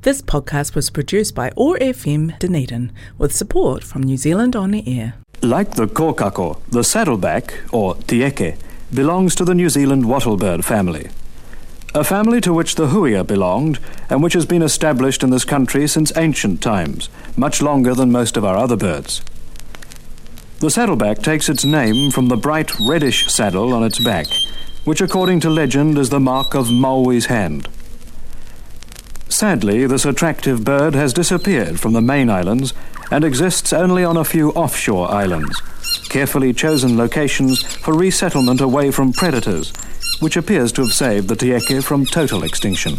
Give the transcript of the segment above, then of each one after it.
This podcast was produced by OAR FM Dunedin with support from New Zealand On Air. Like the kōkako, the saddleback, or tieke, belongs to the New Zealand wattlebird family. A family to which the huia belonged and which has been established in this country since ancient times, much longer than most of our other birds. The saddleback takes its name from the bright reddish saddle on its back, which according to legend is the mark of Maui's hand. Sadly, this attractive bird has disappeared from the main islands and exists only on a few offshore islands, carefully chosen locations for resettlement away from predators, which appears to have saved the tieke from total extinction.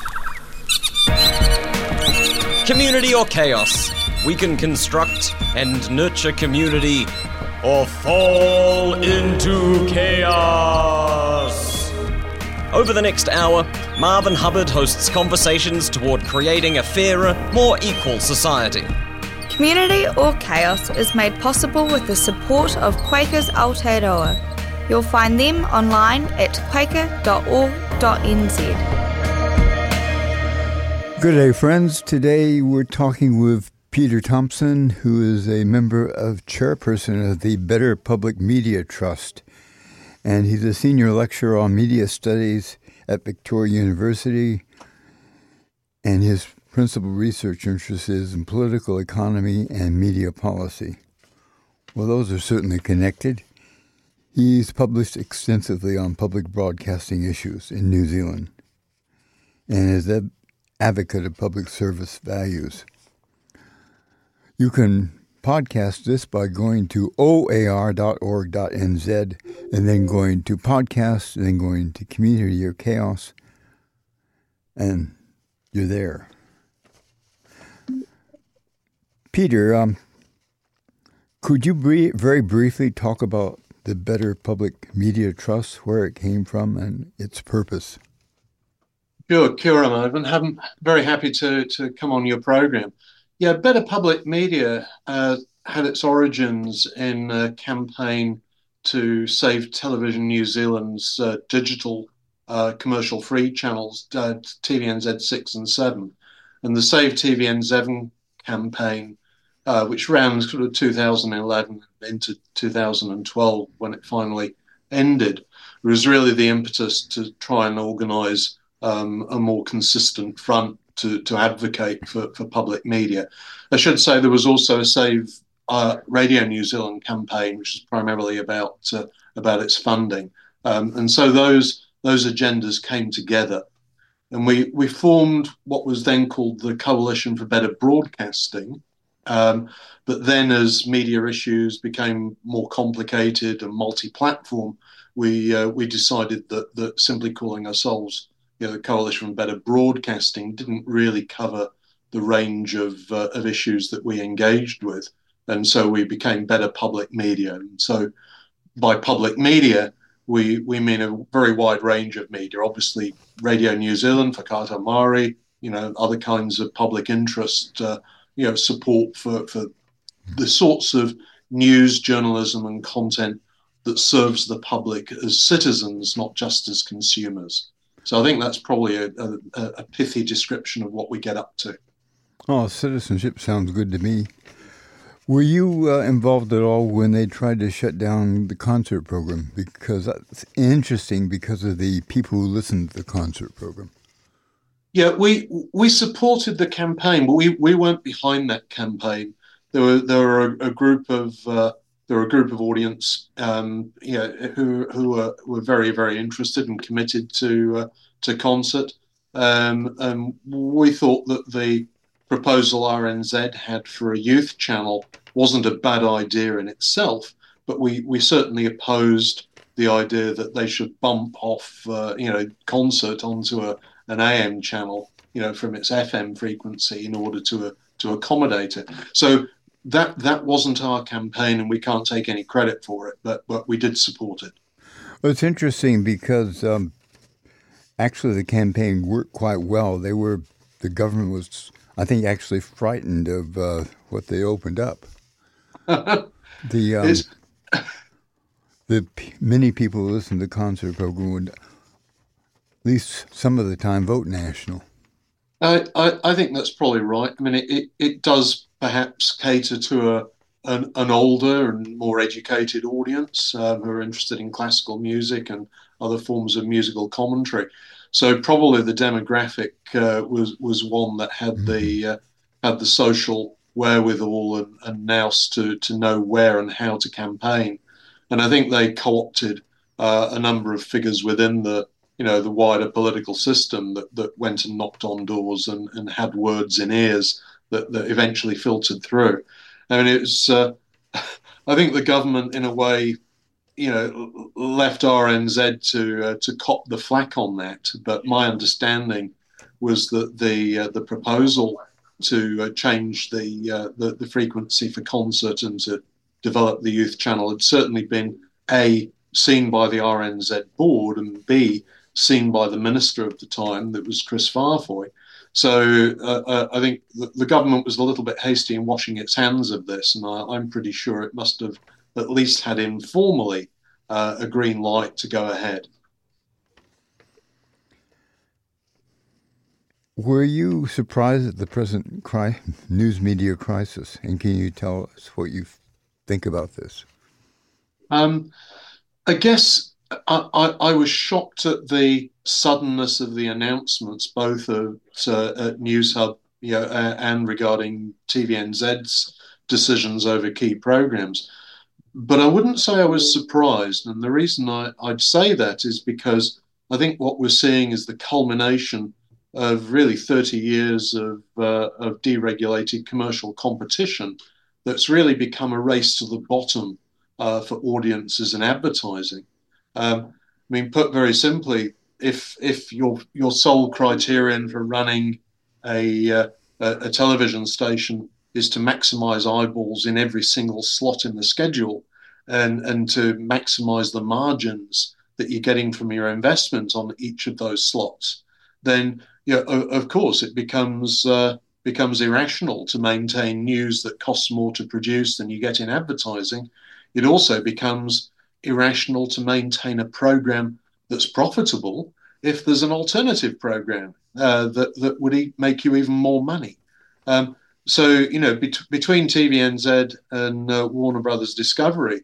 Community or chaos? We can construct and nurture community or fall into chaos. Over the next hour, Marvin Hubbard hosts conversations toward creating a fairer, more equal society. Community or Chaos is made possible with the support of Quakers Aotearoa. You'll find them online at quaker.org.nz. Good day, friends. Today we're talking with Peter Thompson, who is a member of chairperson of the Better Public Media Trust. And he's a senior lecturer on media studies at Victoria University. And his principal research interest is in political economy and media policy. Well, those are certainly connected. He's published extensively on public broadcasting issues in New Zealand and is an advocate of public service values. You can podcast this by going to oar.org.nz and then going to podcasts and then going to community or chaos, and you're there. Peter, could you very briefly talk about the Better Public Media Trust, where it came from and its purpose? Sure, kia ora, Marvin. I'm very happy to come on your program. Yeah, Better Public Media had its origins in a campaign to save Television New Zealand's digital commercial-free channels, TVNZ 6 and 7. And the Save TVN7 campaign, which ran sort of 2011 into 2012 when it finally ended, was really the impetus to try and organise a more consistent front to advocate for public media. I should say there was also a Save Radio New Zealand campaign, which is primarily about its funding. And so those agendas came together. And we formed what was then called the Coalition for Better Broadcasting. But then as media issues became more complicated and multi-platform, we decided that simply calling ourselves the Coalition for Better Broadcasting didn't really cover the range of issues that we engaged with. And so we became Better Public Media. And so by public media, we mean a very wide range of media. Obviously, Radio New Zealand, Whakaata Māori, other kinds of public interest, support for the sorts of news, journalism and content that serves the public as citizens, not just as consumers. So I think that's probably a pithy description of what we get up to. Oh, citizenship sounds good to me. Were you involved at all when they tried to shut down the concert program? Because that's interesting because of the people who listened to the concert program. Yeah, we supported the campaign, but we weren't behind that campaign. There were a group of audience, who were very, very interested and committed to concert. And we thought that the proposal RNZ had for a youth channel wasn't a bad idea in itself, but we certainly opposed the idea that they should bump off, concert onto an AM channel, from its FM frequency in order to accommodate it. So that wasn't our campaign, and we can't take any credit for it, but we did support it. Well, it's interesting because actually the campaign worked quite well. The government was, I think, actually frightened of what they opened up. Many people who listen to the concert program would, at least some of the time, vote national. I think that's probably right. I mean, it does perhaps cater to an older and more educated audience who are interested in classical music and other forms of musical commentary. So probably the demographic was one that had the social wherewithal and nous to know where and how to campaign. And I think they co-opted a number of figures within the wider political system that went and knocked on doors and had words in ears that eventually filtered through. I mean, I think the government, in a way, left RNZ to cop the flak on that. But my understanding was that the proposal to change the frequency for concert and to develop the youth channel had certainly been A, seen by the RNZ board, and B, seen by the minister of the time, that was Chris Farfoy. So I think the government was a little bit hasty in washing its hands of this, and I'm pretty sure it must have at least had informally a green light to go ahead. Were you surprised at the present news media crisis? And can you tell us what you think about this? I guess I was shocked at the suddenness of the announcements, both at News Hub, and regarding TVNZ's decisions over key programs. But I wouldn't say I was surprised, and the reason I'd say that is because I think what we're seeing is the culmination of really 30 years of deregulated commercial competition that's really become a race to the bottom for audiences and advertising. I mean, put very simply, if your sole criterion for running a television station is to maximize eyeballs in every single slot in the schedule and to maximize the margins that you're getting from your investment on each of those slots, then of course it becomes irrational to maintain news that costs more to produce than you get in advertising. It also becomes irrational to maintain a program that's profitable if there's an alternative program that would make you even more money. So between TVNZ and Warner Brothers Discovery,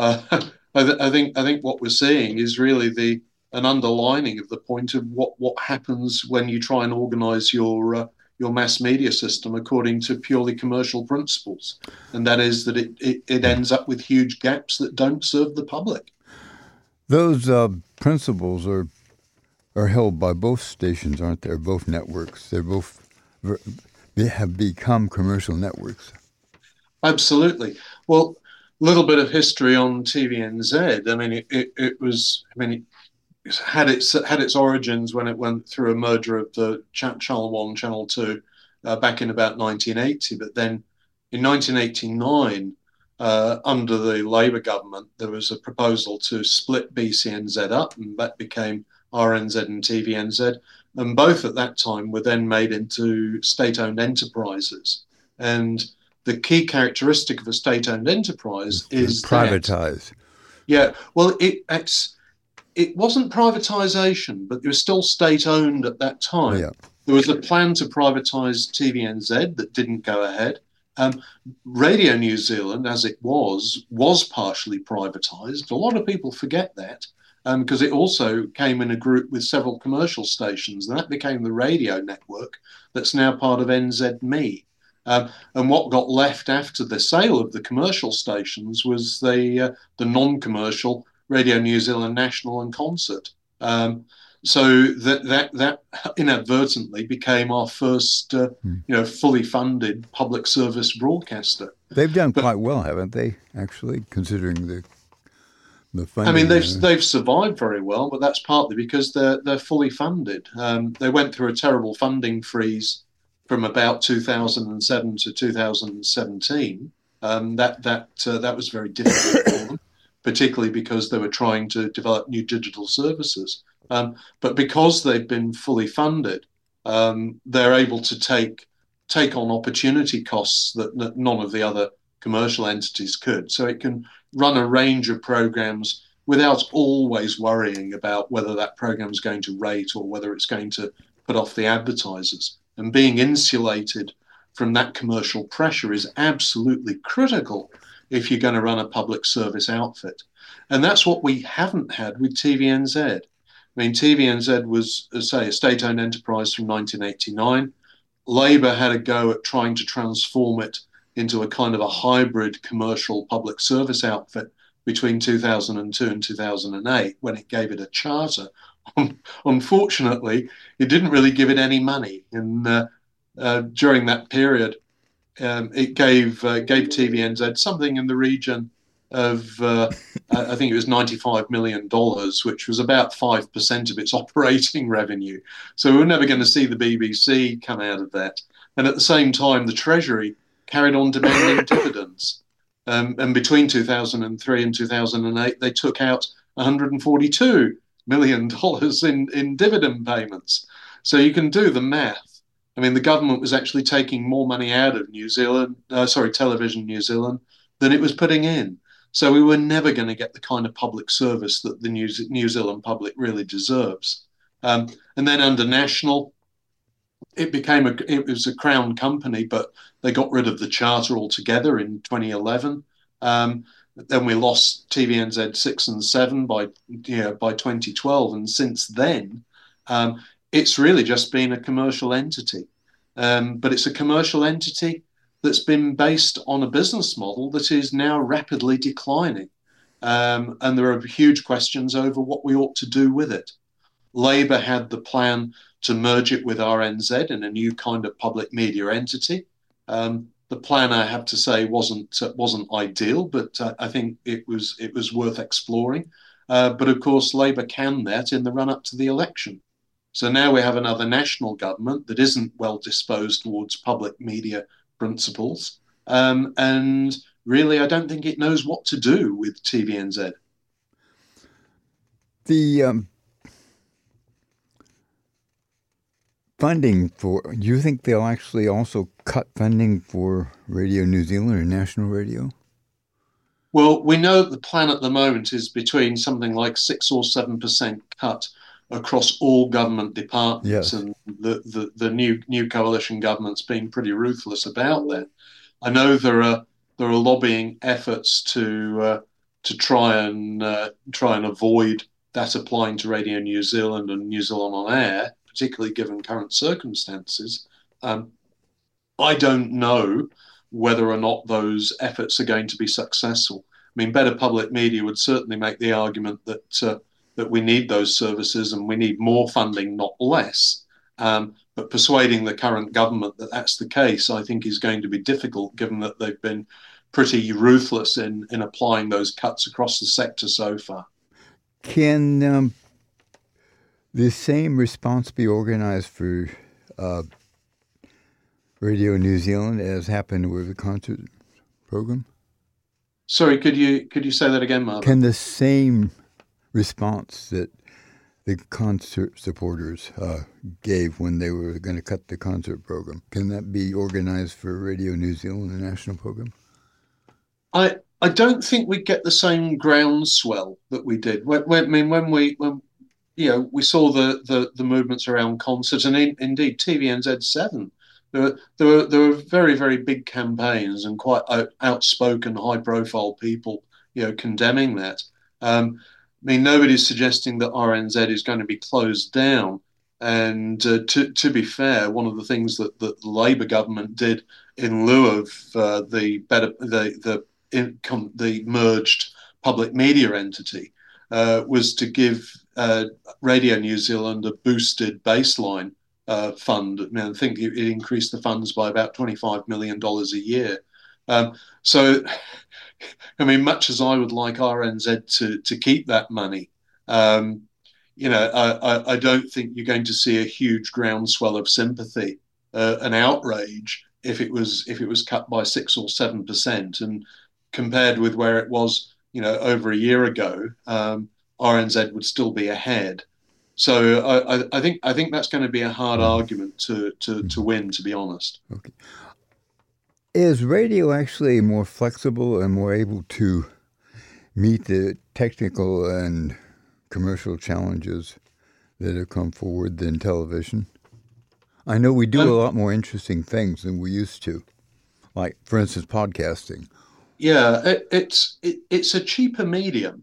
I think what we're seeing is really an underlining of the point of what happens when you try and organise your mass media system according to purely commercial principles, and that is that it ends up with huge gaps that don't serve the public. Those principles are held by both stations, aren't they? Both networks. They have become commercial networks. Absolutely. Well, a little bit of history on TVNZ. I mean, it had its origins when it went through a merger of the Channel 1, Channel 2 back in about 1980. But then in 1989, under the Labour government, there was a proposal to split BCNZ up, and that became RNZ and TVNZ. And both at that time were then made into state-owned enterprises. And the key characteristic of a state-owned enterprise is privatized. Yeah, well, it wasn't privatization, but it was still state-owned at that time. Yeah. There was a plan to privatize TVNZ that didn't go ahead. Radio New Zealand, as it was partially privatized. A lot of people forget that because it also came in a group with several commercial stations, and that became the radio network that's now part of NZME. And what got left after the sale of the commercial stations was the non-commercial Radio New Zealand National and Concert. So that inadvertently became our first, fully funded public service broadcaster. They've done quite well, haven't they? Actually, considering the funding. I mean, they've survived very well, but that's partly because they're fully funded. They went through a terrible funding freeze from about 2007 to 2017. That was very difficult for them, particularly because they were trying to develop new digital services. But because they've been fully funded, they're able to take on opportunity costs that none of the other commercial entities could. So it can run a range of programs without always worrying about whether that program is going to rate or whether it's going to put off the advertisers. and being insulated from that commercial pressure is absolutely critical if you're going to run a public service outfit. And that's what we haven't had with TVNZ. I mean, TVNZ was, say, a state-owned enterprise from 1989. Labour had a go at trying to transform it into a kind of a hybrid commercial public service outfit between 2002 and 2008 when it gave it a charter. Unfortunately, it didn't really give it any money. And during that period, it gave TVNZ something in the region of, I think it was $95 million, which was about 5% of its operating revenue. So we were never going to see the BBC come out of that. And at the same time, the Treasury carried on demanding dividends. And between 2003 and 2008, they took out $142 million in dividend payments. So you can do the math. I mean, the government was actually taking more money out of Television New Zealand than it was putting in. So we were never going to get the kind of public service that the New Zealand public really deserves. And then under National, it was a Crown company, but they got rid of the charter altogether in 2011. Then we lost TVNZ 6 and 7 by 2012, and since then, it's really just been a commercial entity. But it's a commercial entity that's been based on a business model that is now rapidly declining. And there are huge questions over what we ought to do with it. Labour had the plan to merge it with RNZ in a new kind of public media entity. The plan, I have to say, wasn't ideal, but I think it was worth exploring. But of course, Labour canned that in the run-up to the election. So now we have another national government that isn't well disposed towards public media principles. And really, I don't think it knows what to do with TVNZ. The funding do you think they'll actually also cut funding for Radio New Zealand or National Radio? Well, we know that the plan at the moment is between something like 6 or 7% cut across all government departments. Yes. And the new coalition government's been pretty ruthless about that. I know there are lobbying efforts to try and avoid that applying to Radio New Zealand and New Zealand On Air, particularly given current circumstances. I don't know whether or not those efforts are going to be successful. I mean, Better Public Media would certainly make the argument that we need those services and we need more funding, not less. But persuading the current government that that's the case, I think, is going to be difficult, given that they've been pretty ruthless in applying those cuts across the sector so far. Can the same response be organized for Radio New Zealand as happened with the concert program? Sorry, could you say that again, Marvin? Can the same response that the concert supporters gave when they were going to cut the concert program, can that be organized for Radio New Zealand, the national program? I don't think we get the same groundswell that we did when we saw the movements around concerts, and indeed TVNZ 7. There were very, very big campaigns and quite outspoken, high-profile people, condemning that. I mean, nobody's suggesting that RNZ is going to be closed down. And to be fair, one of the things that the Labour government did in lieu of the merged public media entity was to give Radio New Zealand a boosted baseline fund. I think it increased the funds by about $25 million a year. So, I mean, much as I would like RNZ to keep that money, I don't think you're going to see a huge groundswell of sympathy, an outrage if it was cut by 6 or 7%. And compared with where it was, over a year ago, RNZ would still be ahead. So I think that's going to be a hard argument to win, to be honest. Okay. Is radio actually more flexible and more able to meet the technical and commercial challenges that have come forward than television? I know we do a lot more interesting things than we used to, like, for instance, podcasting. Yeah, it's a cheaper medium.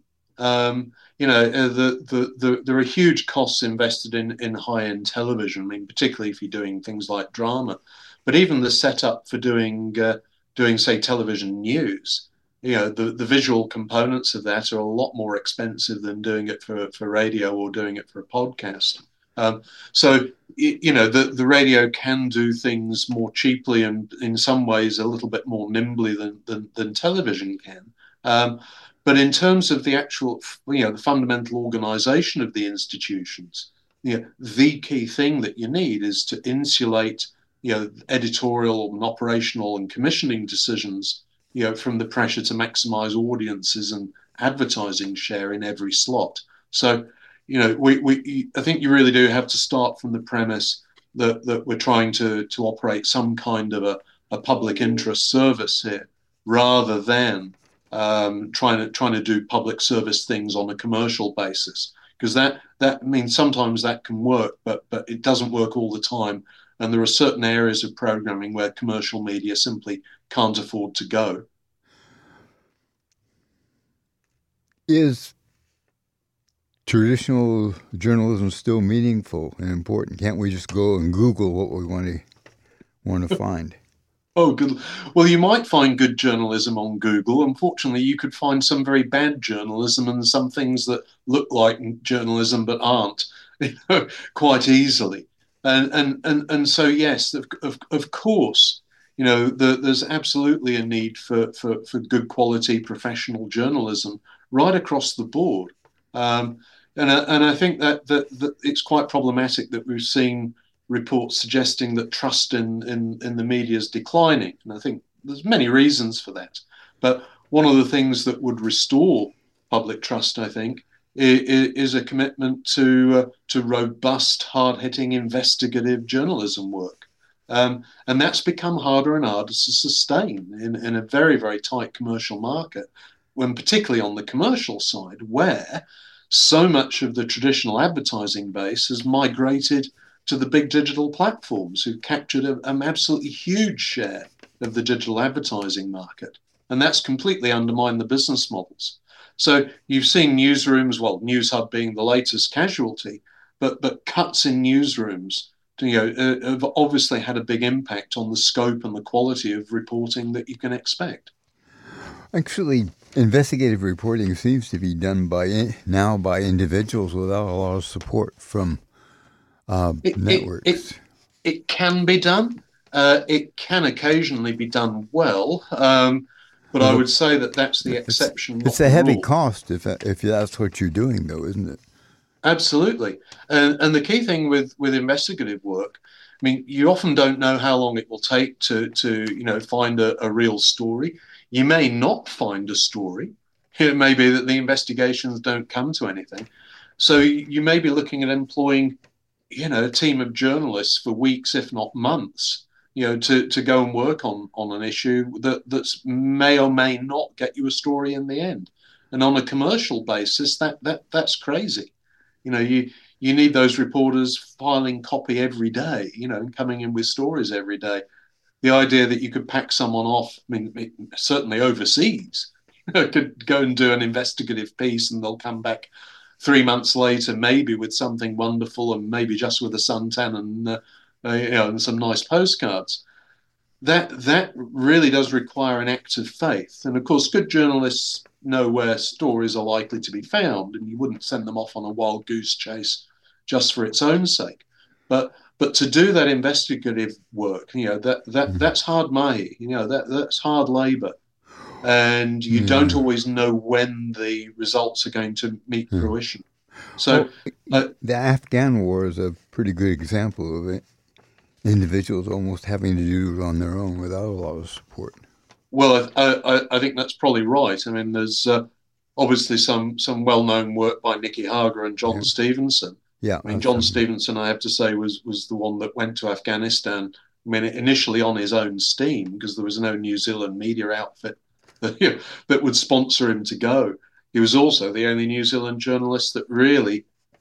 There are huge costs invested in high-end television. I mean, particularly if you're doing things like drama, but even the setup for doing say television news. The visual components of that are a lot more expensive than doing it for radio or doing it for a podcast. So the radio can do things more cheaply and in some ways a little bit more nimbly than television can. But in terms of the actual, the fundamental organization of the institutions, the key thing that you need is to insulate, editorial and operational and commissioning decisions, from the pressure to maximize audiences and advertising share in every slot. So, I think you really do have to start from the premise that we're trying to operate some kind of a public interest service here, rather than trying to do public service things on a commercial basis, because that means sometimes that can work, but it doesn't work all the time, and there are certain areas of programming where commercial media simply can't afford to go. Is traditional journalism still meaningful and important? Can't we just go and Google what we want to find? Oh, good. Well, you might find good journalism on Google. Unfortunately, you could find some very bad journalism and some things that look like journalism but aren't, quite easily. And so, yes, of course, there's absolutely a need for good quality professional journalism right across the board. And I think that it's quite problematic that we've seen reports suggesting that trust in the media is declining. And I think there's many reasons for that. But one of the things that would restore public trust, I think, is a commitment to robust, hard-hitting, investigative journalism work. And that's become harder and harder to sustain in a very, very tight commercial market, when particularly on the commercial side, where so much of the traditional advertising base has migrated to the big digital platforms, who captured an absolutely huge share of the digital advertising market. And that's completely undermined the business models. So you've seen newsrooms, well, NewsHub being the latest casualty, but cuts in newsrooms, have obviously had a big impact on the scope and the quality of reporting that you can expect. Actually, investigative reporting seems to be done by individuals without a lot of support from networks. It can be done. It can occasionally be done well, but I would say that's the exception. It's a heavy cost if that's what you're doing, though, isn't it? Absolutely. And the key thing with investigative work, I mean, you often don't know how long it will take to find a real story. You may not find a story. It may be that the investigations don't come to anything. So you may be looking at employing a team of journalists for weeks, if not months, to go and work on an issue that's may or may not get you a story in the end. And on a commercial basis, that's crazy. You need those reporters filing copy every day, and coming in with stories every day. The idea that you could pack someone off, I mean, certainly overseas, could go and do an investigative piece and they'll come back 3 months later, maybe with something wonderful, and maybe just with a suntan and some nice postcards. That really does require an act of faith. And of course, good journalists know where stories are likely to be found, and you wouldn't send them off on a wild goose chase just for its own sake. But to do that investigative work, that's hard money. That's hard labor. And you don't always know when the results are going to meet fruition. So the Afghan War is a pretty good example of it. Individuals almost having to do it on their own without a lot of support. Well, I think that's probably right. I mean, there's obviously some well-known work by Nicky Hager and John Stevenson. Yeah, I mean, John Stevenson, I have to say, was the one that went to Afghanistan. I mean, initially on his own steam, because there was no New Zealand media outfit that would sponsor him to go. He was also the only New Zealand journalist that really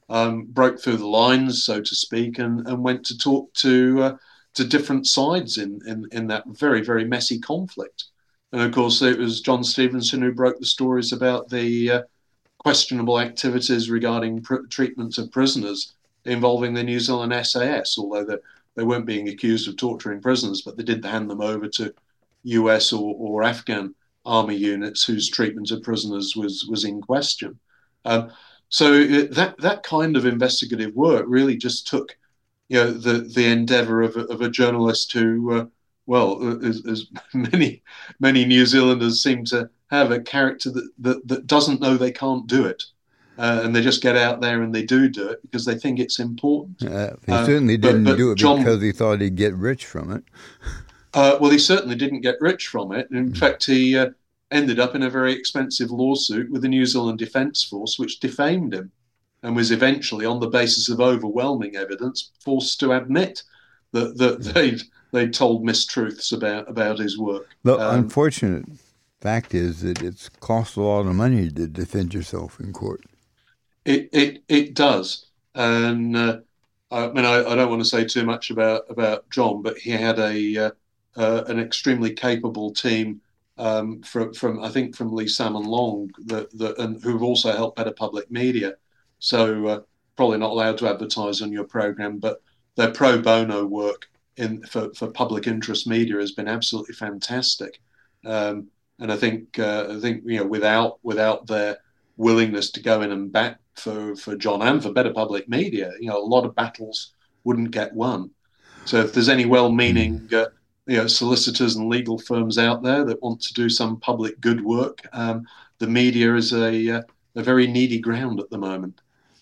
broke through the lines, so to speak, and went to talk to different sides in that very, very messy conflict. And of course, it was John Stevenson who broke the stories about the questionable activities regarding treatment of prisoners involving the New Zealand SAS, although they weren't being accused of torturing prisoners, but they did hand them over to US or Afghan army units whose treatment of prisoners was in question. So that kind of investigative work really just took, the endeavour of a journalist who, as many New Zealanders seem to have, a character that doesn't know they can't do it. And they just get out there and they do it because they think it's important. He certainly didn't do it because he thought he'd get rich from it. Well, he certainly didn't get rich from it. In fact, he ended up in a very expensive lawsuit with the New Zealand Defence Force, which defamed him, and was eventually, on the basis of overwhelming evidence, forced to admit that they'd told mistruths about his work. The unfortunate fact is that it's cost a lot of money to defend yourself in court. It does, and I don't want to say too much about John, but he had an extremely capable team from Lee Salmon Long and who've also helped Better Public Media. So probably not allowed to advertise on your program, but their pro bono work for public interest media has been absolutely fantastic. And I think without their willingness to go in and back for John and for Better Public Media, a lot of battles wouldn't get won. So if there's any well-meaning solicitors and legal firms out there that want to do some public good work, the media is a very needy ground at the moment.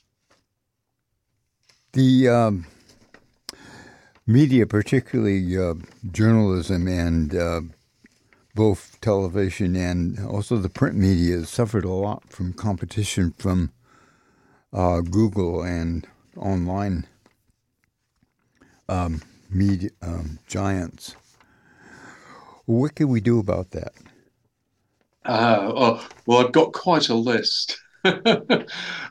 The media, particularly journalism and both television and also the print media, has suffered a lot from competition from Google and online media giants. What can we do about that? Well, I've got quite a list. I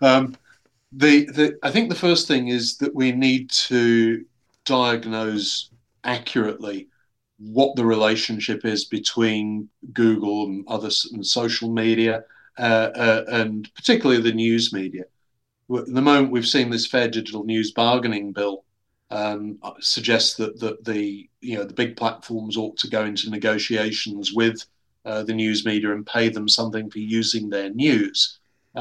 think the first thing is that we need to diagnose accurately what the relationship is between Google and and social media, and particularly the news media. At the moment, we've seen this Fair Digital News Bargaining Bill suggests that the big platforms ought to go into negotiations with the news media and pay them something for using their news,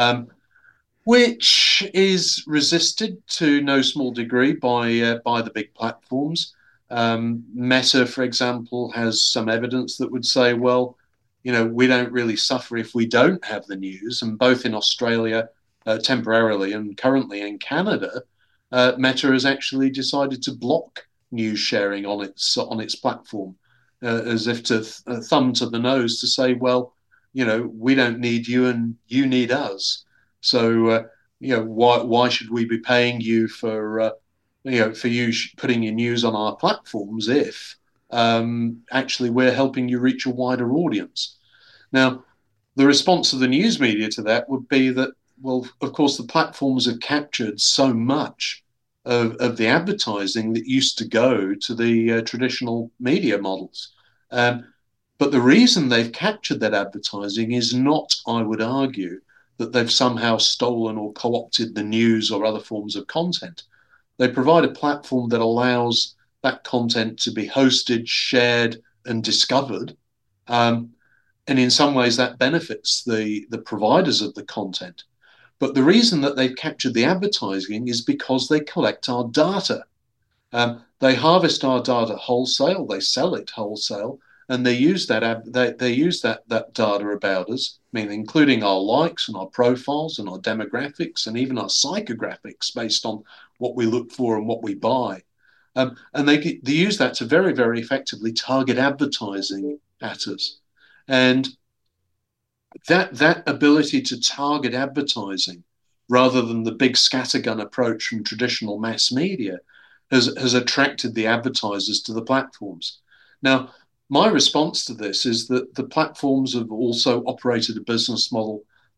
which is resisted to no small degree by the big platforms. Meta, for example, has some evidence that would say, well, we don't really suffer if we don't have the news. And both in Australia, temporarily, and currently in Canada, Meta has actually decided to block news sharing on its platform, as if to thumb to the nose to say, well, we don't need you and you need us. So, why should we be paying you for you putting your news on our platforms if actually we're helping you reach a wider audience? Now, the response of the news media to that would be that, well, of course, the platforms have captured so much of the advertising that used to go to the traditional media models. But the reason they've captured that advertising is not, I would argue, that they've somehow stolen or co-opted the news or other forms of content. They provide a platform that allows that content to be hosted, shared, and discovered. And in some ways that benefits the providers of the content. But the reason that they've captured the advertising is because they collect our data. They harvest our data wholesale, they sell it wholesale, and they use that data about us, including our likes and our profiles and our demographics and even our psychographics based on what we look for and what we buy. And they use that to very, very effectively target advertising at us. And that ability to target advertising rather than the big scattergun approach from traditional mass media has attracted the advertisers to the platforms. Now, my response to this is that the platforms have also operated a business model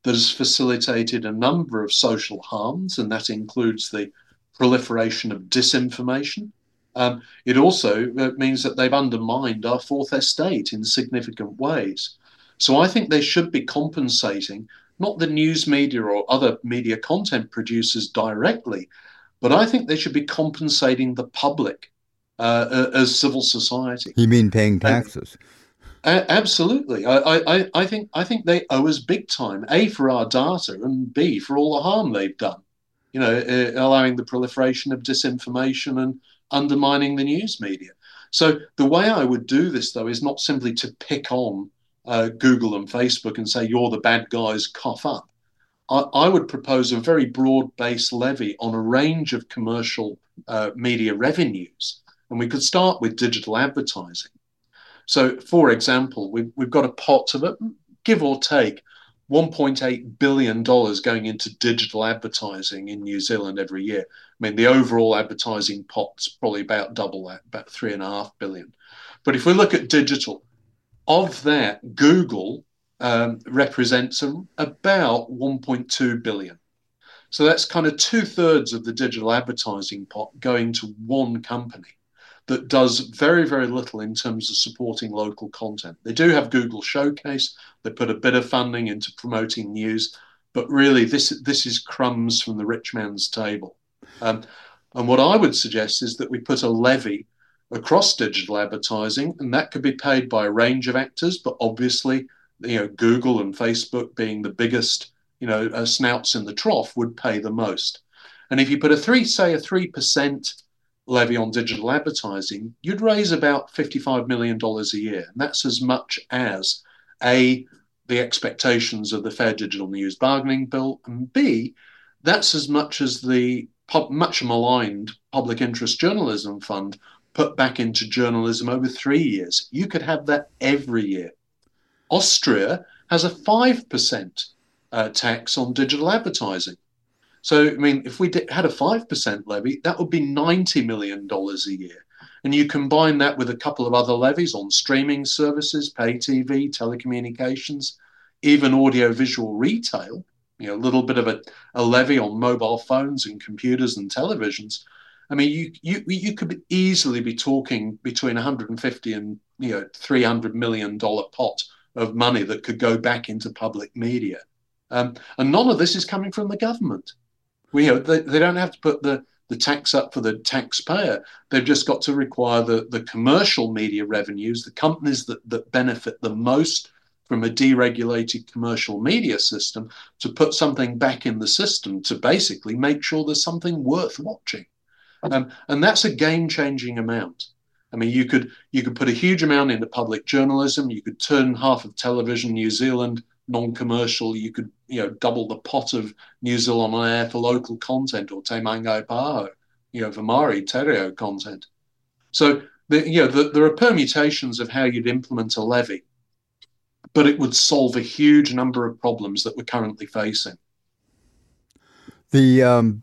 that has facilitated a number of social harms, and that includes the proliferation of disinformation. It also means that they've undermined our fourth estate in significant ways. So I think they should be compensating not the news media or other media content producers directly, but I think they should be compensating the public as civil society. You mean paying taxes? Absolutely. I think they owe us big time, A, for our data, and B, for all the harm they've done, allowing the proliferation of disinformation and undermining the news media. So the way I would do this, though, is not simply to pick on Google and Facebook and say, you're the bad guys, cough up. I would propose a very broad-based levy on a range of commercial media revenues. And we could start with digital advertising. So, for example, we've got a pot of, give or take, $1.8 billion going into digital advertising in New Zealand every year. I mean, the overall advertising pot's probably about double that, about $3.5 billion. But if we look at digital, of that, Google represents about $1.2 billion. So that's kind of 2/3 of the digital advertising pot going to one company that does very, very little in terms of supporting local content. They do have Google Showcase. They put a bit of funding into promoting news, but really this is crumbs from the rich man's table. And what I would suggest is that we put a levy across digital advertising, and that could be paid by a range of actors, but obviously, Google and Facebook being the biggest, snouts in the trough would pay the most. And if you put a 3% levy on digital advertising, you'd raise about $55 million a year. And that's as much as A, the expectations of the Fair Digital News Bargaining Bill, and B, that's as much as the much maligned Public Interest Journalism Fund put back into journalism over 3 years. You could have that every year. Austria has a 5% tax on digital advertising. So, I mean, if we had a 5% levy, that would be $90 million a year. And you combine that with a couple of other levies on streaming services, pay TV, telecommunications, even audiovisual retail, a little bit of a levy on mobile phones and computers and televisions. I mean, you could easily be talking between 150 and $300 million pot of money that could go back into public media. And none of this is coming from the government. They don't have to put the tax up for the taxpayer. They've just got to require the commercial media revenues, the companies that benefit the most from a deregulated commercial media system, to put something back in the system to basically make sure there's something worth watching. And that's a game-changing amount. I mean, you could put a huge amount into public journalism. You could turn half of Television New Zealand non-commercial. You could double the pot of New Zealand on air for local content, or Te Mangai Pāho, for Māori te reo content. So there are permutations of how you'd implement a levy, but it would solve a huge number of problems that we're currently facing. The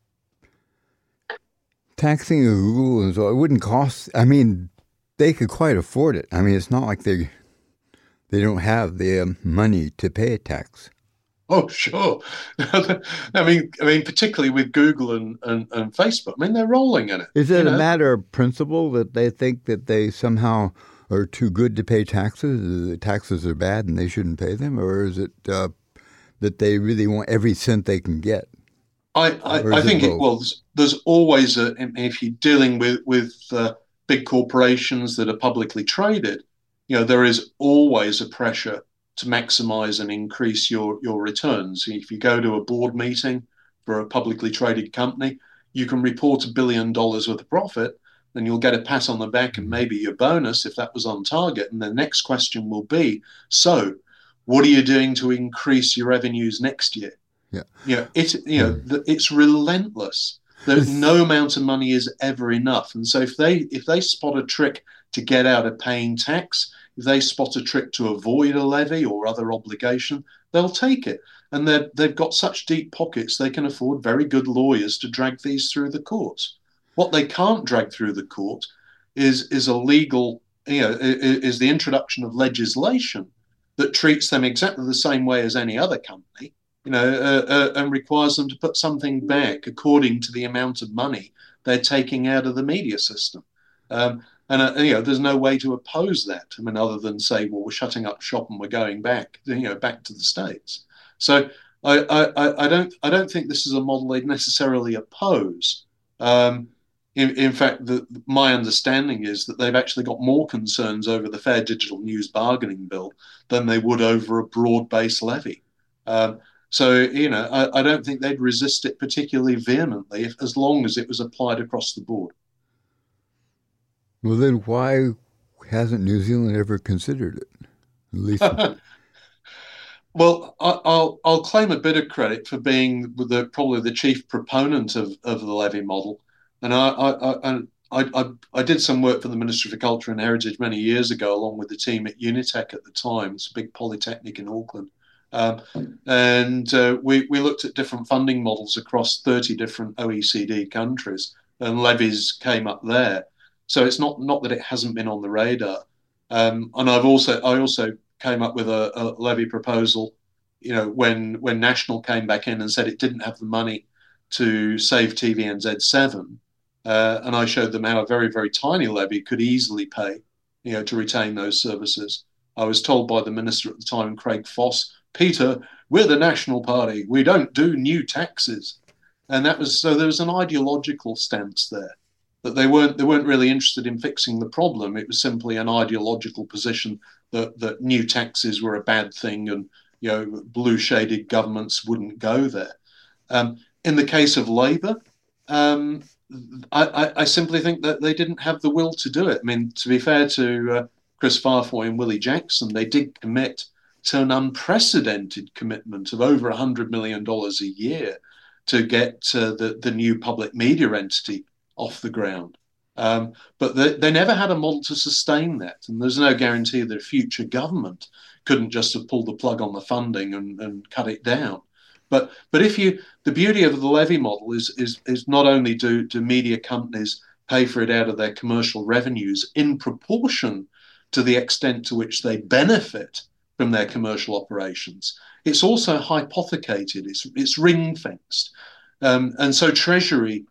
taxing of Google and so it wouldn't cost. I mean, they could quite afford it. I mean, it's not like they don't have the money to pay a tax. Oh, sure. I mean, particularly with Google and Facebook. I mean, they're rolling in it. Is it a matter of principle that they think that they somehow are too good to pay taxes? The taxes are bad and they shouldn't pay them, or is it that they really want every cent they can get? I think there's always if you're dealing with big corporations that are publicly traded, there is always a pressure to maximize and increase your returns. If you go to a board meeting for a publicly traded company, you can report $1 billion worth of profit, then you'll get a pat on the back and maybe your bonus if that was on target. And the next question will be, so what are you doing to increase your revenues next year? Yeah. It's relentless. There's no amount of money is ever enough. And so if they spot a trick to get out of paying tax, if they spot a trick to avoid a levy or other obligation, they'll take it. And they've got such deep pockets, they can afford very good lawyers to drag these through the courts. What they can't drag through the court is the introduction of legislation that treats them exactly the same way as any other company, and requires them to put something back according to the amount of money they're taking out of the media system. There's no way to oppose that. I mean, other than say, well, we're shutting up shop and we're going back to the States. So I don't think this is a model they'd necessarily oppose. In fact, my understanding is that they've actually got more concerns over the Fair Digital News Bargaining Bill than they would over a broad-based levy. I don't think they'd resist it particularly vehemently as long as it was applied across the board. Well, then why hasn't New Zealand ever considered it? At least. Well, I'll claim a bit of credit for being probably the chief proponent of the levy model. And I did some work for the Ministry for Culture and Heritage many years ago, along with the team at Unitec at the time. It's a big polytechnic in Auckland. We looked at different funding models across 30 different OECD countries, and levies came up there. So it's not that it hasn't been on the radar. And I also came up with a levy proposal, when National came back in and said it didn't have the money to save TVNZ7. And I showed them how a very, very tiny levy could easily pay, to retain those services. I was told by the minister at the time, Craig Foss, Peter, we're the National Party. We don't do new taxes. And so there was an ideological stance there, that they weren't really interested in fixing the problem. It was simply an ideological position that new taxes were a bad thing, and blue shaded governments wouldn't go there. In the case of Labour, I simply think that they didn't have the will to do it. I mean, to be fair to Chris Farfoy and Willie Jackson, they did commit to an unprecedented commitment of over $100 million a year to get the new public media entity off the ground. But they never had a model to sustain that. And there's no guarantee that a future government couldn't just have pulled the plug on the funding and cut it down. But the beauty of the levy model is not only do media companies pay for it out of their commercial revenues in proportion to the extent to which they benefit from their commercial operations, it's also hypothecated, it's ring-fenced. And so Treasury,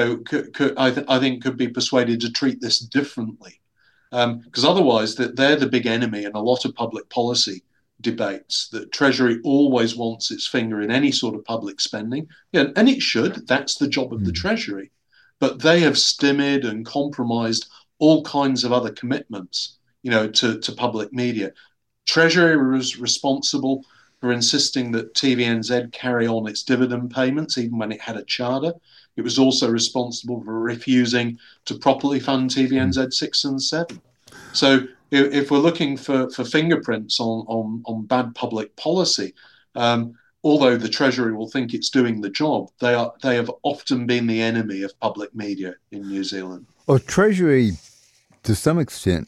I think could be persuaded to treat this differently. Because otherwise they're the big enemy in a lot of public policy debates, that Treasury always wants its finger in any sort of public spending. And it should, that's the job of the Treasury. But they have stymied and compromised all kinds of other commitments, to public media. Treasury was responsible for insisting that TVNZ carry on its dividend payments, even when it had a charter. It was also responsible for refusing to properly fund TVNZ 6 and 7. So if we're looking for fingerprints on bad public policy, although the Treasury will think it's doing the job, they have often been the enemy of public media in New Zealand. Well, Treasury, to some extent,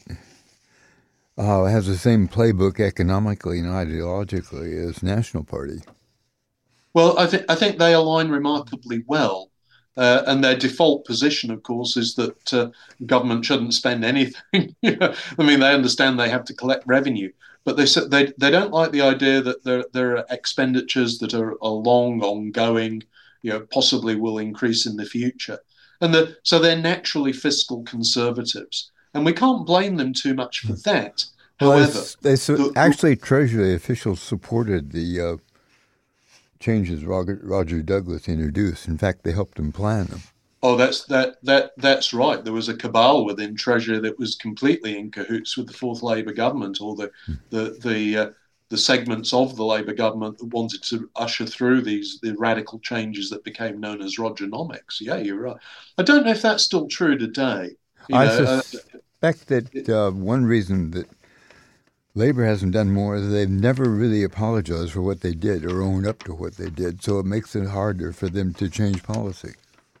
has the same playbook economically and ideologically as National Party. Well, I think they align remarkably well. And their default position, of course, is that government shouldn't spend anything. I mean, they understand they have to collect revenue, but they don't like the idea that there are expenditures that are long, ongoing, possibly will increase in the future. And so they're naturally fiscal conservatives. And we can't blame them too much for that. Well, however, actually, Treasury officials supported the changes Roger Douglas introduced. In fact, they helped him plan them. Oh, that's right. There was a cabal within Treasury that was completely in cahoots with the Fourth Labour government, or the segments of the Labour government that wanted to usher through the radical changes that became known as Rogernomics. Yeah, you're right. I don't know if that's still true today. I suspect that one reason that Labour hasn't done more is they've never really apologized for what they did or owned up to what they did, so it makes it harder for them to change policy.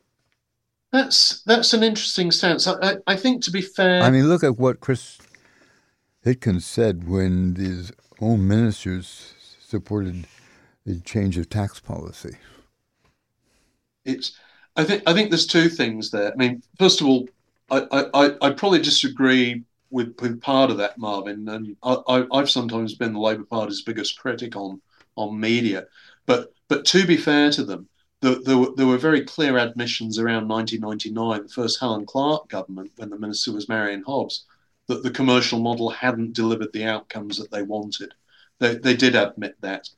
That's an interesting stance. I think, to be fair... I mean, look at what Chris Hitchens said when his own ministers supported the change of tax policy. I think there's two things there. I mean, first of all, I'd probably disagree with part of that, Marvin. And I've sometimes been the Labour Party's biggest critic on media, but to be fair to them, there were very clear admissions around 1999, the first Helen Clark government, when the minister was Marion Hobbs, that the commercial model hadn't delivered the outcomes that they wanted. They did admit that.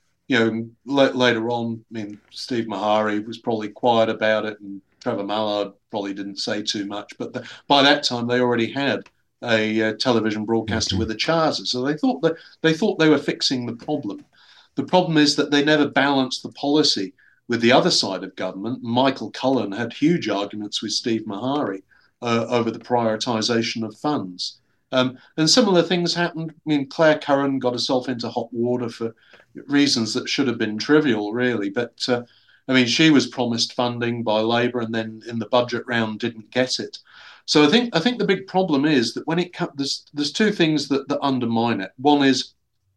Later on, I mean, Steve Mahari was probably quiet about it, and Trevor Mallard probably didn't say too much. But by that time, they already had a television broadcaster with a charter, so they thought they were fixing the problem. The problem is that they never balanced the policy with the other side of government. Michael Cullen had huge arguments with Steve Mahari over the prioritisation of funds. And similar things happened. I mean, Claire Curran got herself into hot water for reasons that should have been trivial, really. But, I mean, she was promised funding by Labour and then in the budget round didn't get it. So I think the big problem is that when it comes, there's two things that undermine it. One is,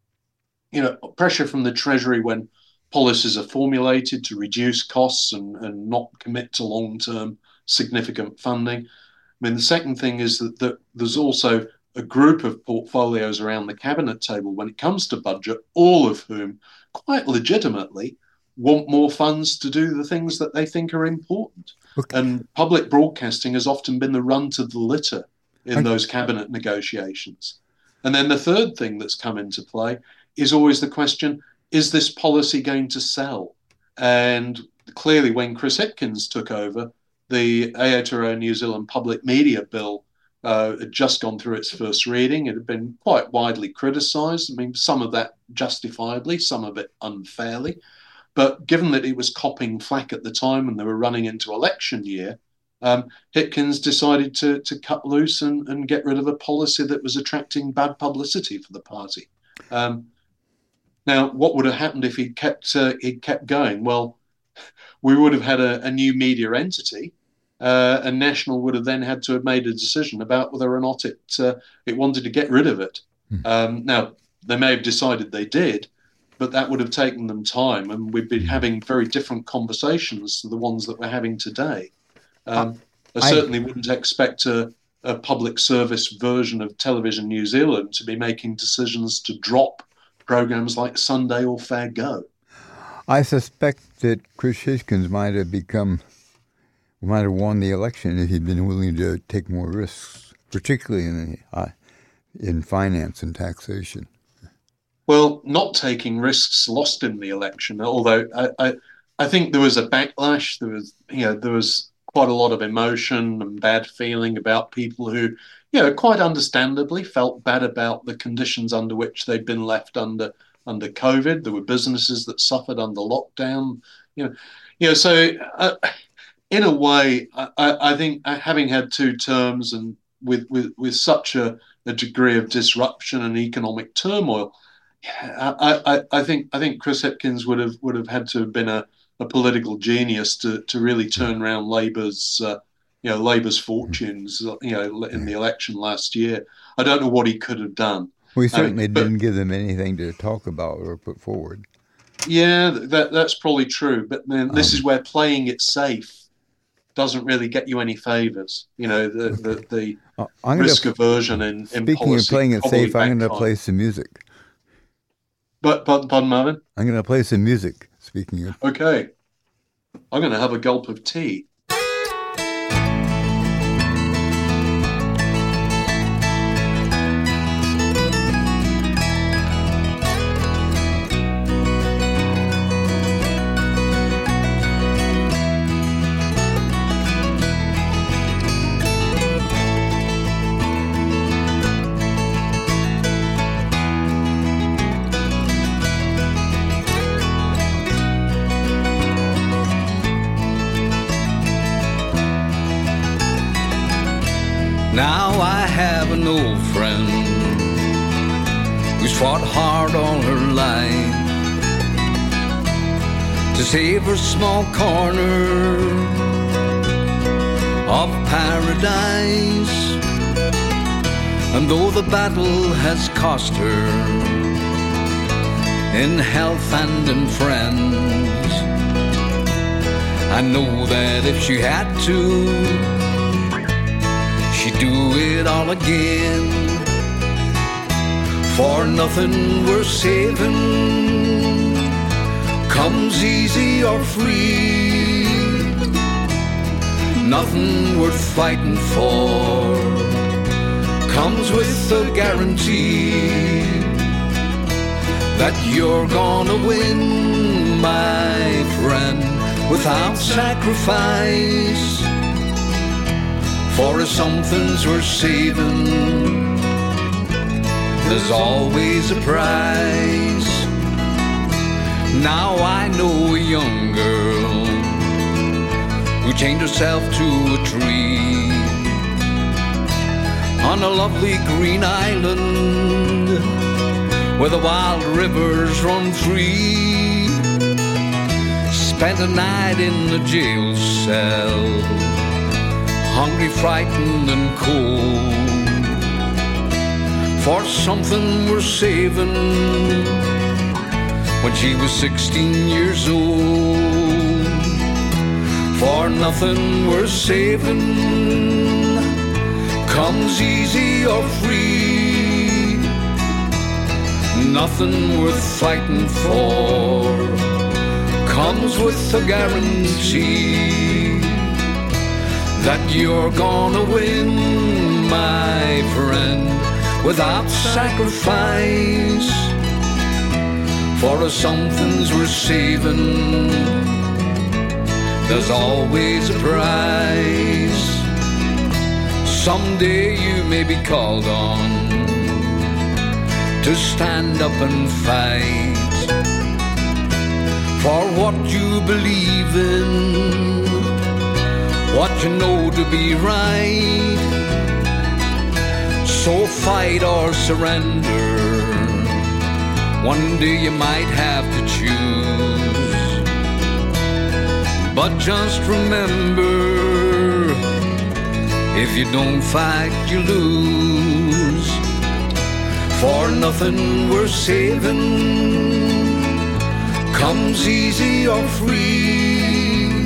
pressure from the Treasury when policies are formulated to reduce costs and not commit to long-term significant funding. I mean, the second thing is that there's also a group of portfolios around the cabinet table when it comes to budget, all of whom quite legitimately want more funds to do the things that they think are important. Okay. And public broadcasting has often been the runt of the litter in those cabinet negotiations. And then the third thing that's come into play is always the question, is this policy going to sell? And clearly when Chris Hipkins took over, the Aotearoa New Zealand Public Media Bill had just gone through its first reading. It had been quite widely criticised. I mean, some of that justifiably, some of it unfairly. But given that it was copping flack at the time and they were running into election year, Hipkins decided to cut loose and get rid of a policy that was attracting bad publicity for the party. Now, what would have happened if he'd kept going? Well, we would have had a new media entity, and National would have then had to have made a decision about whether or not it wanted to get rid of it. Now, they may have decided they did, but that would have taken them time, and we'd be having very different conversations to the ones that we're having today. I certainly wouldn't expect a public service version of Television New Zealand to be making decisions to drop programs like Sunday or Fair Go. I suspect that Chris Hipkins might have won the election if he'd been willing to take more risks, particularly in finance and taxation. Well, not taking risks lost him the election, although I think there was a backlash. There was quite a lot of emotion and bad feeling about people who, quite understandably felt bad about the conditions under which they'd been left under COVID. There were businesses that suffered under lockdown. So in a way, I think having had two terms and with such a degree of disruption and economic turmoil, I think Chris Hipkins would have had to have been a political genius to really turn around Labour's fortunes in the election last year. I don't know what he could have done. We certainly didn't give them anything to talk about or put forward. Yeah, that's probably true. But then this is where playing it safe doesn't really get you any favours. The risk aversion in speaking policy. Of playing it safe, I'm going to play some music. But pardon, Marvin? I'm going to play some music, speaking of. Okay. I'm going to have a gulp of tea. Now I have an old friend who's fought hard all her life to save her small corner of paradise. And though the battle has cost her in health and in friends, I know that if she had to, she'd do it all again. for nothing worth saving comes easy or free. Nothing worth fighting for comes with a guarantee that you're gonna win, my friend, without sacrifice. For if something's worth saving, there's always a price. Now I know a young girl who chained herself to a tree on a lovely green island where the wild rivers run free. Spent a night in the jail cell, hungry, frightened and cold, for something worth saving when she was 16 years old. For nothing worth saving comes easy or free. Nothing worth fighting for comes with a guarantee that you're gonna win, my friend, without sacrifice. For if something's worth saving, there's always a price. Someday you may be called on to stand up and fight for what you believe in, what you know to be right. So fight or surrender, one day you might have to choose. But just remember, if you don't fight, you lose. For nothing worth saving comes easy or free.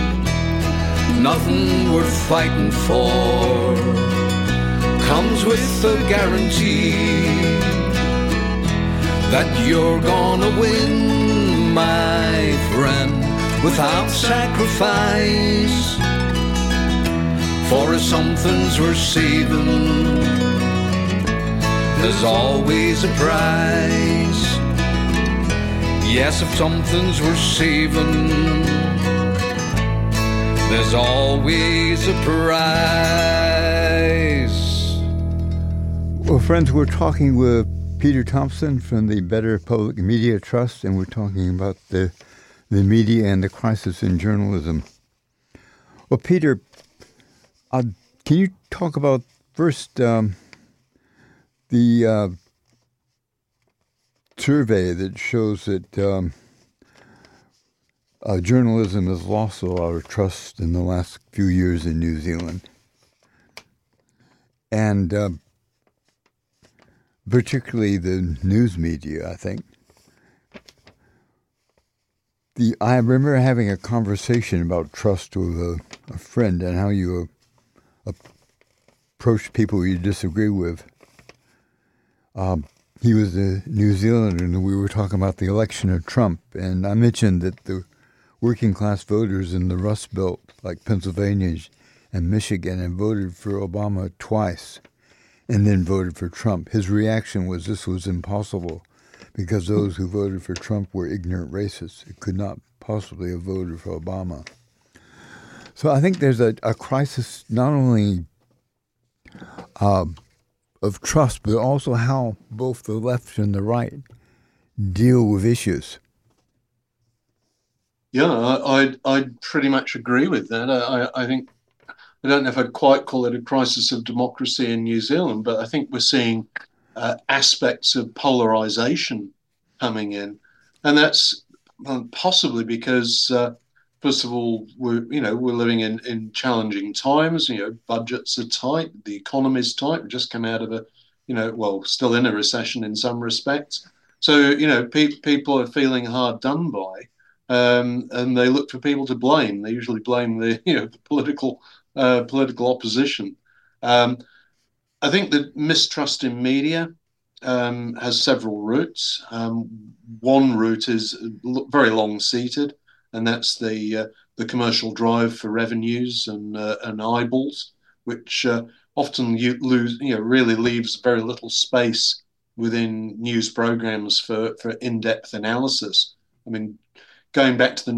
Nothing worth fighting for comes with a guarantee that you're gonna win, my friend, without sacrifice. For if something's worth saving, there's always a price. Yes, if something's worth saving, there's always a price. Well, friends, we're talking with Peter Thompson from the Better Public Media Trust, and we're talking about the media and the crisis in journalism. Well, Peter, can you talk about first the survey that shows that journalism has lost a lot of trust in the last few years in New Zealand, and particularly the news media, I think. I remember having a conversation about trust with a friend and how you approach people you disagree with. He was a New Zealander, and we were talking about the election of Trump, and I mentioned that the working class voters in the Rust Belt, like Pennsylvania and Michigan, had voted for Obama twice and then voted for Trump. His reaction was this was impossible because those who voted for Trump were ignorant racists. It could not possibly have voted for Obama. So I think there's a crisis not only of trust, but also how both the left and the right deal with issues. Yeah, I'd pretty much agree with that. I think, I don't know if I'd quite call it a crisis of democracy in New Zealand, but I think we're seeing aspects of polarization coming in. And that's possibly because, first of all, we're living in challenging times. Budgets are tight, the economy's tight. We've just come out of still in a recession in some respects. So, people are feeling hard done by, and they look for people to blame. They usually blame the political opposition. I think the mistrust in media has several routes. One route is very long-seated, and that's the commercial drive for revenues and eyeballs, which often really leaves very little space within news programs for in-depth analysis. I mean, going back to the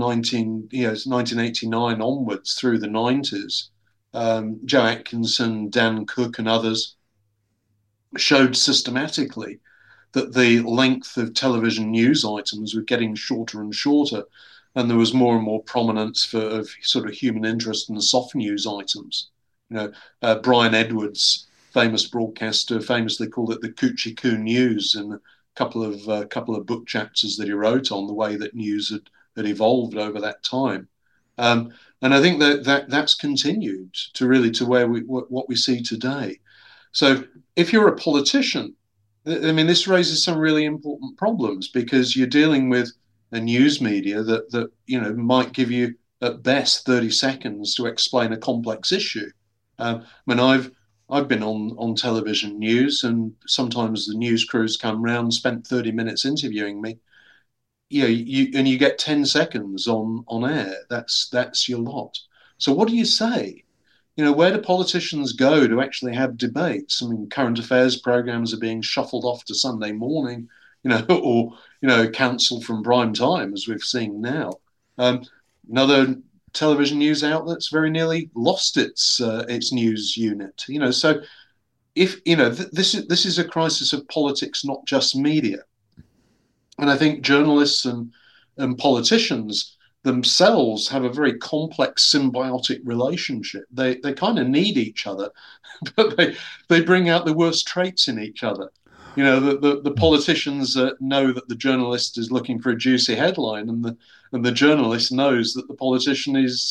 1989 onwards through the 90s, Joe Atkinson, Dan Cook, and others showed systematically that the length of television news items were getting shorter and shorter, and there was more and more prominence of sort of human interest in the soft news items. Brian Edwards, famous broadcaster, famously called it the Coochie Coo News in a couple of book chapters that he wrote on the way that news had evolved over that time. And I think that's continued to where what we see today. So if you're a politician, I mean, this raises some really important problems, because you're dealing with a news media that might give you at best 30 seconds to explain a complex issue. I mean, I've been on television news, and sometimes the news crews come round, spent 30 minutes interviewing me. You get 10 seconds on air. That's your lot. So what do you say? Where do politicians go to actually have debates? I mean, current affairs programs are being shuffled off to Sunday morning, or cancelled from prime time, as we've seen now. Another television news outlet's very nearly lost its news unit. So if this is a crisis of politics, not just media. And I think journalists and politicians themselves have a very complex symbiotic relationship. They kind of need each other, but they bring out the worst traits in each other. The politicians know that the journalist is looking for a juicy headline, and the journalist knows that the politician is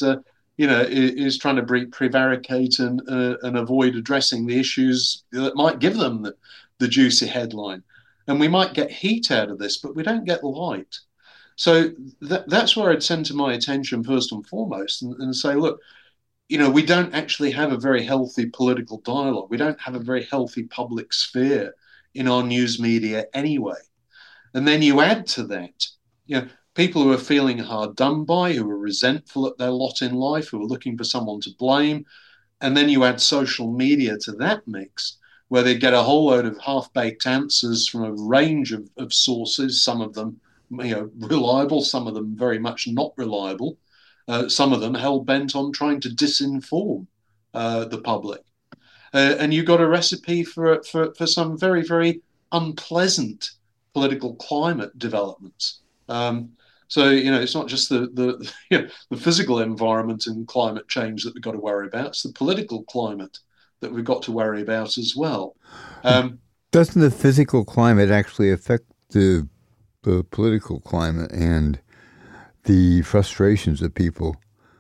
trying to prevaricate and avoid addressing the issues that might give them the juicy headline. And we might get heat out of this, but we don't get light. So that's where I'd center my attention first and foremost, and say, look, we don't actually have a very healthy political dialogue. We don't have a very healthy public sphere in our news media anyway. And then you add to that, people who are feeling hard done by, who are resentful at their lot in life, who are looking for someone to blame. And then you add social media to that mix, where they get a whole load of half-baked answers from a range of sources, some of them reliable, some of them very much not reliable, some of them hell-bent on trying to disinform the public. And you got a recipe for some very, very unpleasant political climate developments. So it's not just the physical environment and climate change that we've got to worry about. It's the political climate that we've got to worry about as well. Doesn't the physical climate actually affect the political climate and the frustrations of people?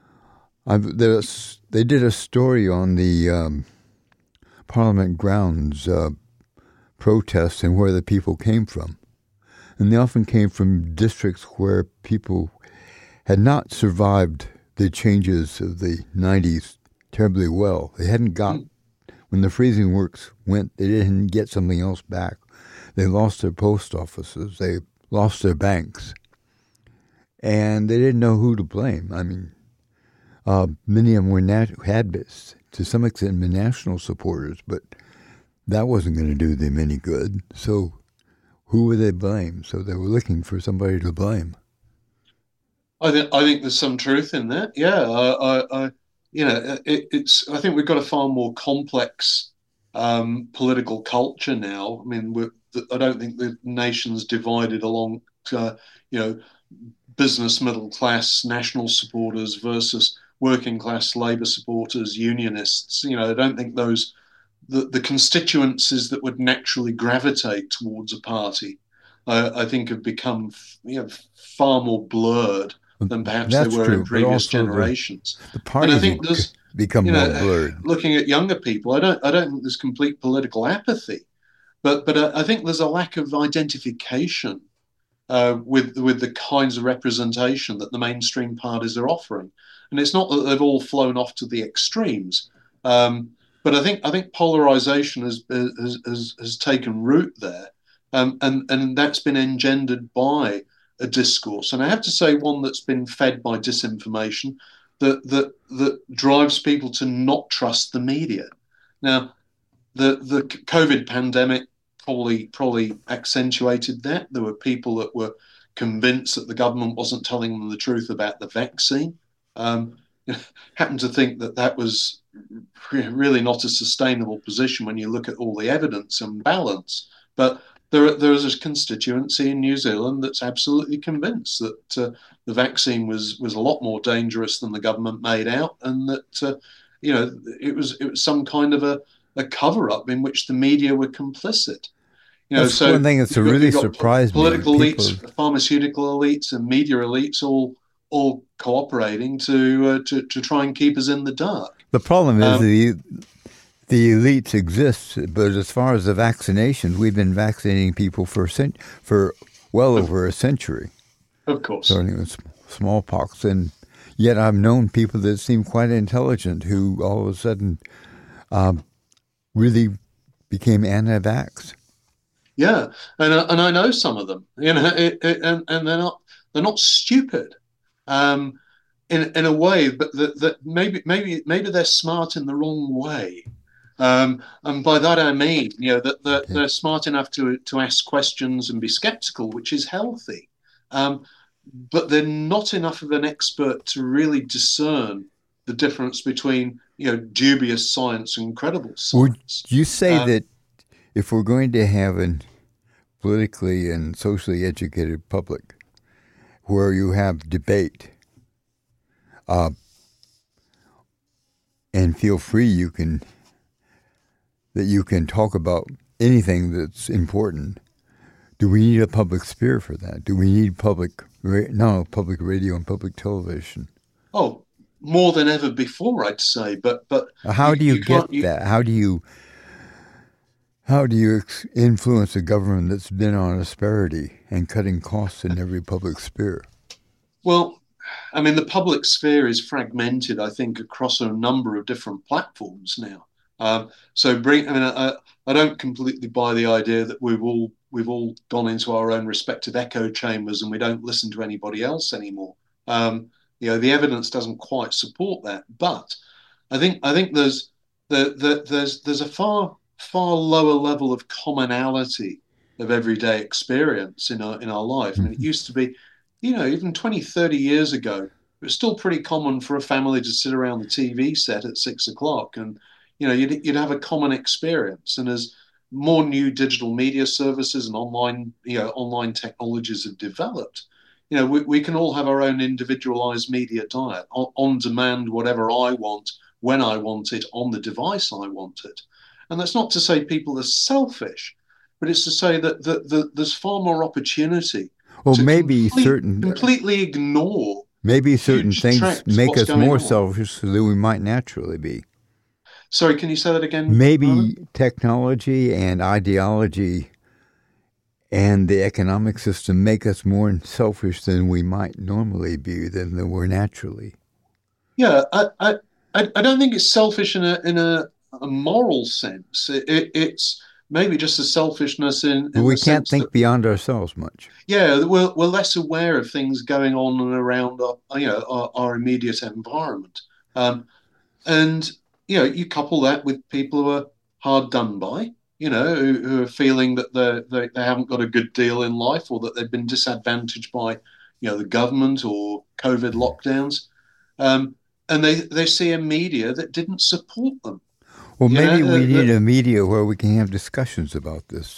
They did a story on the Parliament grounds protests and where the people came from. And they often came from districts where people had not survived the changes of the 90s terribly well. They hadn't got, when the freezing works went, they didn't get something else back. They lost their post offices. They lost their banks. And they didn't know who to blame. I mean, many of them had to some extent been national supporters, but that wasn't going to do them any good. So who would they blame? So they were looking for somebody to blame. I think there's some truth in that. Yeah, I think we've got a far more complex political culture now. I mean, I don't think the nation's divided along, business middle class national supporters versus working class Labour supporters, unionists. I don't think the constituencies that would naturally gravitate towards a party, I think have become far more blurred than perhaps they were in previous generations. The parties become more blurred. Looking at younger people, I don't think there's complete political apathy, but I think there's a lack of identification with the kinds of representation that the mainstream parties are offering. And it's not that they've all flown off to the extremes, but I think polarization has taken root there. And that's been engendered by a discourse. And I have to say, one that's been fed by disinformation that drives people to not trust the media. Now, the COVID pandemic probably accentuated that. There were people that were convinced that the government wasn't telling them the truth about the vaccine. Happen to think that was really not a sustainable position when you look at all the evidence and balance. But there is a constituency in New Zealand that's absolutely convinced that the vaccine was a lot more dangerous than the government made out, and that it was some kind of a cover-up in which the media were complicit. That's one thing that's really surprised me. Political elites, pharmaceutical elites, and media elites all cooperating to try and keep us in the dark. The problem is the elites exist, but as far as the vaccinations, we've been vaccinating people for well over a century. Of course. Starting with smallpox. And yet I've known people that seem quite intelligent who all of a sudden really became anti-vax. Yeah, and I know some of them, and they're not stupid, in a way, but that maybe they're smart in the wrong way, and by that I mean that they're smart enough to ask questions and be skeptical, which is healthy, but they're not enough of an expert to really discern the difference between dubious science and credible science. Would you say that if we're going to have a politically and socially educated public where you have debate, and feel free that you can talk about anything that's important, do we need a public sphere for that? Do we need public radio and public television? Oh, more than ever before, I'd say. But how do you get that? How do you influence a government that's been on austerity and cutting costs in every public sphere? Well, I mean, the public sphere is fragmented, I think, across a number of different platforms now. I don't completely buy the idea that we've all gone into our own respective echo chambers and we don't listen to anybody else anymore. The evidence doesn't quite support that, but I think there's a far lower level of commonality of everyday experience in our life. I mean, it used to be, even 20, 30 years ago, it was still pretty common for a family to sit around the TV set at 6 o'clock and, you'd have a common experience. And as more new digital media services and online technologies have developed, we can all have our own individualized media diet on demand, whatever I want, when I want it, on the device I want it. And that's not to say people are selfish, but it's to say that there's far more opportunity. Well, maybe completely ignore. Maybe certain things make us more selfish than we might naturally be. Sorry, can you say that again? Maybe technology and ideology and the economic system make us more selfish than we might normally be, than we're naturally. Yeah, I don't think it's selfish in a moral sense. It's maybe just a selfishness in we can't think beyond ourselves much. Yeah, we're less aware of things going on and around our immediate environment, and you couple that with people who are hard done by, who are feeling that they haven't got a good deal in life, or that they've been disadvantaged by the government or COVID lockdowns, and they see a media that didn't support them. Well, maybe we need a media where we can have discussions about this.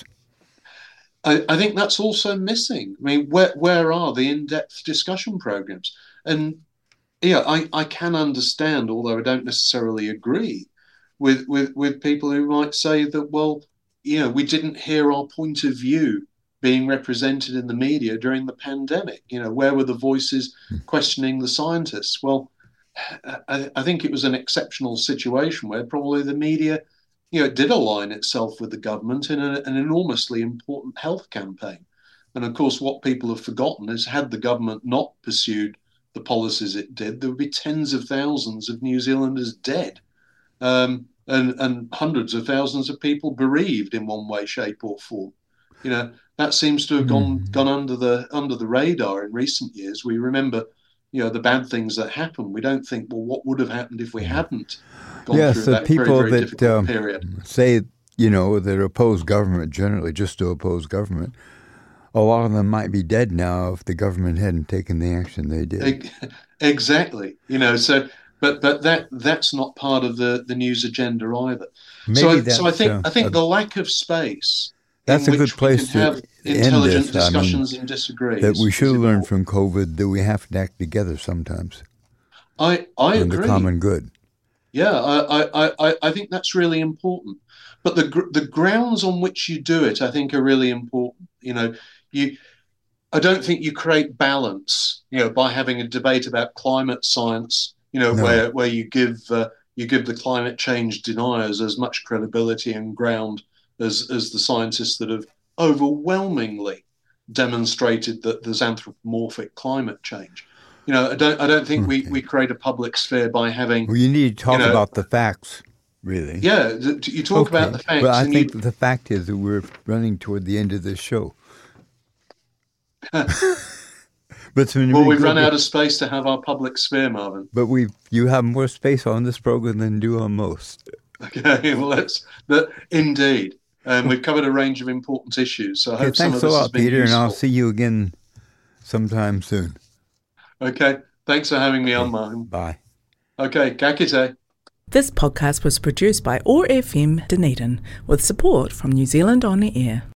I think that's also missing. I mean, where are the in-depth discussion programs? And I can understand, although I don't necessarily agree with people who might say that, well, we didn't hear our point of view being represented in the media during the pandemic. Where were the voices questioning the scientists? Well, I think it was an exceptional situation where probably the media, did align itself with the government in an enormously important health campaign. And of course, what people have forgotten is, had the government not pursued the policies it did, there would be tens of thousands of New Zealanders dead, and hundreds of thousands of people bereaved in one way, shape or form. That seems to have gone under the radar in recent years. We remember, the bad things that happened. We don't think, well, what would have happened if we hadn't gone through that people very, very difficult period. Say, that oppose government generally, just to oppose government, a lot of them might be dead now if the government hadn't taken the action they did. Exactly. But that's not part of the news agenda either. Maybe so I think the lack of space. That's a good place to have intelligent discussions and disagree. That we should learn from COVID that we have to act together sometimes. I agree. On the common good. Yeah, I think that's really important. But the grounds on which you do it, I think, are really important. I don't think you create balance, by having a debate about climate science, where you give the climate change deniers as much credibility and ground as the scientists that have overwhelmingly demonstrated that there's anthropomorphic climate change. I don't think we create a public sphere by having. Well, you need to talk about the facts, really. Yeah, you talk about the facts. Well, I think the fact is that we're running toward the end of this show. But we've run out of space to have our public sphere, Marvin. But you have more space on this program than do on most. Okay, well, indeed. And we've covered a range of important issues. So I hope some of this has been Peter, useful. and I'll see you again sometime soon. Okay, thanks for having me on, Marvin. Bye. Okay, ka kite. This podcast was produced by OAR FM Dunedin with support from New Zealand On the Air.